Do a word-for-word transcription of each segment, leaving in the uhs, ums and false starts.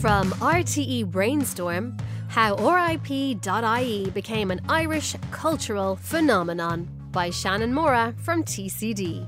From R T E Brainstorm, How R I P dot I E Became an Irish Cultural Phenomenon by Shannon Mora from T C D.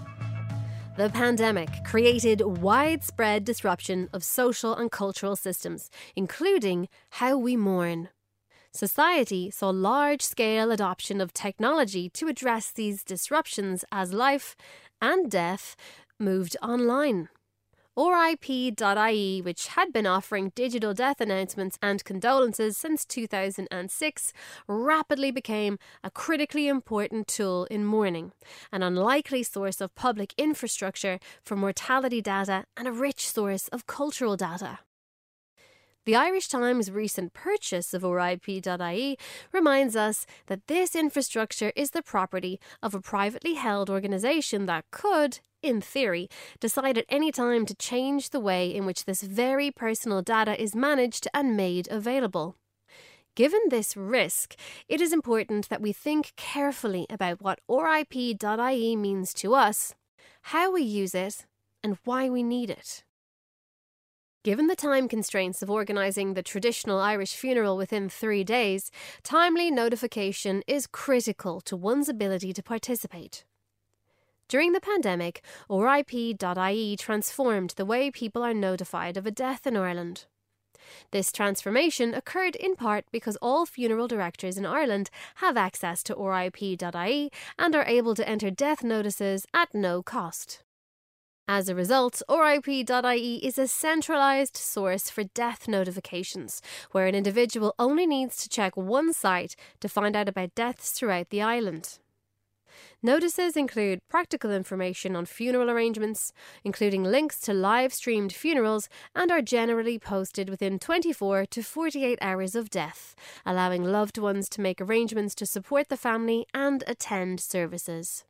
The pandemic created widespread disruption of social and cultural systems, including how we mourn. Society saw large-scale adoption of technology to address these disruptions as life and death moved online. R I P dot I E, which had been offering digital death announcements and condolences since two thousand six, rapidly became a critically important tool in mourning, an unlikely source of public infrastructure for mortality data and a rich source of cultural data. The Irish Times' recent purchase of R I P dot I E reminds us that this infrastructure is the property of a privately held organisation that could, in theory, decide at any time to change the way in which this very personal data is managed and made available. Given this risk, it is important that we think carefully about what R I P dot I E means to us, how we use it, and why we need it. Given the time constraints of organising the traditional Irish funeral within three days, timely notification is critical to one's ability to participate. During the pandemic, R I P dot I E transformed the way people are notified of a death in Ireland. This transformation occurred in part because all funeral directors in Ireland have access to R I P dot I E and are able to enter death notices at no cost. As a result, R I P dot I E is a centralised source for death notifications, where an individual only needs to check one site to find out about deaths throughout the island. Notices include practical information on funeral arrangements, including links to live-streamed funerals, and are generally posted within twenty-four to forty-eight hours of death, allowing loved ones to make arrangements to support the family and attend services.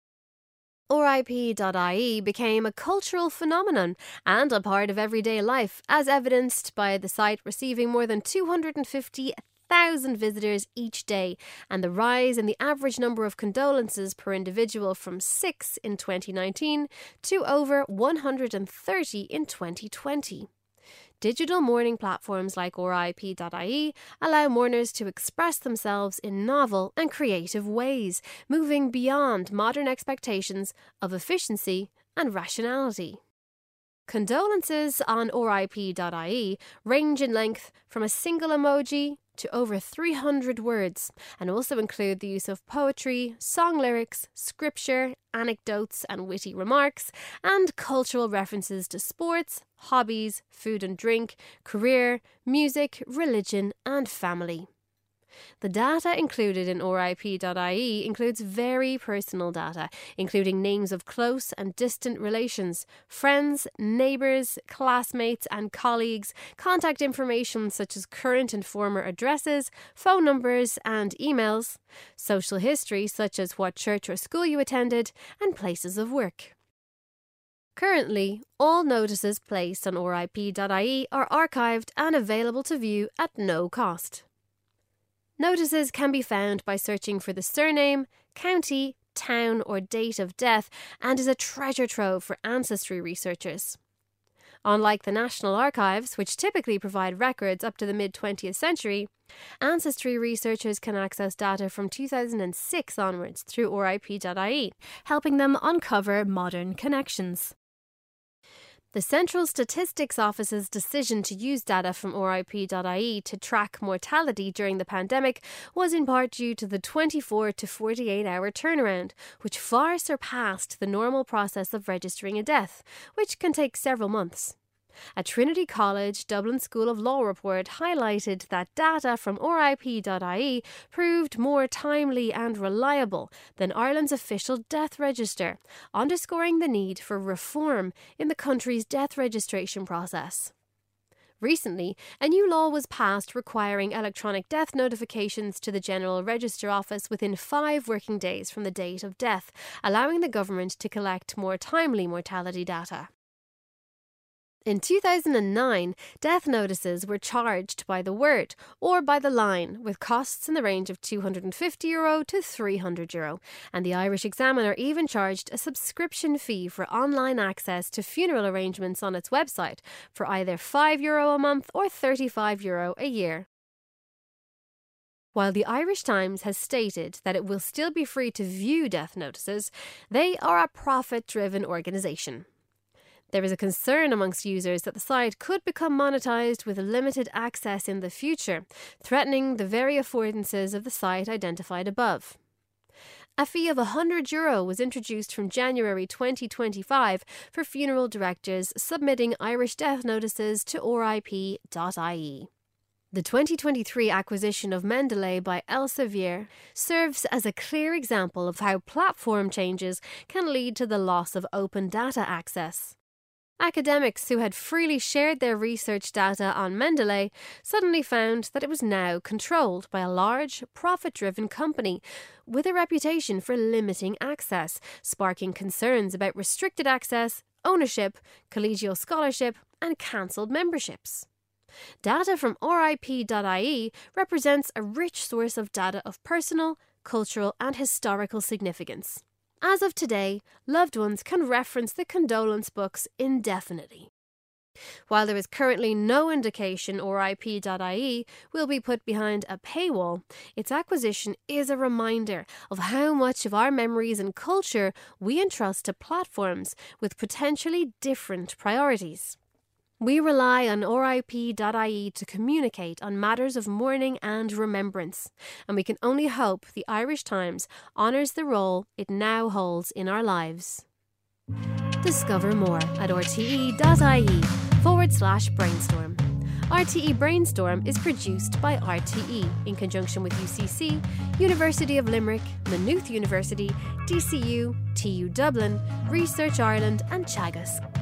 R I P dot I E became a cultural phenomenon and a part of everyday life, as evidenced by the site receiving more than two hundred fifty thousand visitors each day and the rise in the average number of condolences per individual from six in twenty nineteen to over one hundred thirty in twenty twenty. Digital mourning platforms like R I P dot I E allow mourners to express themselves in novel and creative ways, moving beyond modern expectations of efficiency and rationality. Condolences on R I P dot I E range in length from a single emoji to over three hundred words, and also include the use of poetry, song lyrics, scripture, anecdotes and witty remarks, and cultural references to sports, hobbies, food and drink, career, music, religion and family. The data included in R I P dot I E includes very personal data, including names of close and distant relations, friends, neighbours, classmates and colleagues, contact information such as current and former addresses, phone numbers and emails, social history such as what church or school you attended, and places of work. Currently, all notices placed on R I P dot I E are archived and available to view at no cost. Notices can be found by searching for the surname, county, town or date of death, and is a treasure trove for ancestry researchers. Unlike the National Archives, which typically provide records up to the mid-twentieth century, ancestry researchers can access data from two thousand six onwards through R I P dot I E, helping them uncover modern connections. The Central Statistics Office's decision to use data from R I P dot I E to track mortality during the pandemic was in part due to the twenty-four to forty-eight hour turnaround, which far surpassed the normal process of registering a death, which can take several months. A Trinity College Dublin School of Law report highlighted that data from R I P dot I E proved more timely and reliable than Ireland's official death register, underscoring the need for reform in the country's death registration process. Recently, a new law was passed requiring electronic death notifications to the General Register Office within five working days from the date of death, allowing the government to collect more timely mortality data. In two thousand nine, death notices were charged by the word or by the line, with costs in the range of two hundred fifty euro to three hundred euro, and the Irish Examiner even charged a subscription fee for online access to funeral arrangements on its website for either five euro a month or thirty-five euro a year. While the Irish Times has stated that it will still be free to view death notices, they are a profit-driven organisation. There is a concern amongst users that the site could become monetised with limited access in the future, threatening the very affordances of the site identified above. A fee of one hundred euro was introduced from January twenty twenty-five for funeral directors submitting Irish death notices to R I P dot I E. The twenty twenty-three acquisition of Mendeley by Elsevier serves as a clear example of how platform changes can lead to the loss of open data access. Academics who had freely shared their research data on Mendeley suddenly found that it was now controlled by a large, profit-driven company with a reputation for limiting access, sparking concerns about restricted access, ownership, collegial scholarship, and cancelled memberships. Data from R I P dot I E represents a rich source of data of personal, cultural, and historical significance. As of today, loved ones can reference the condolence books indefinitely. While there is currently no indication R I P dot I E will be put behind a paywall, its acquisition is a reminder of how much of our memories and culture we entrust to platforms with potentially different priorities. We rely on R I P dot I E to communicate on matters of mourning and remembrance, and we can only hope the Irish Times honours the role it now holds in our lives. Discover more at rte.ie forward slash brainstorm. R T E Brainstorm is produced by R T E in conjunction with U C C, University of Limerick, Maynooth University, D C U, T U Dublin, Research Ireland and Teagasc.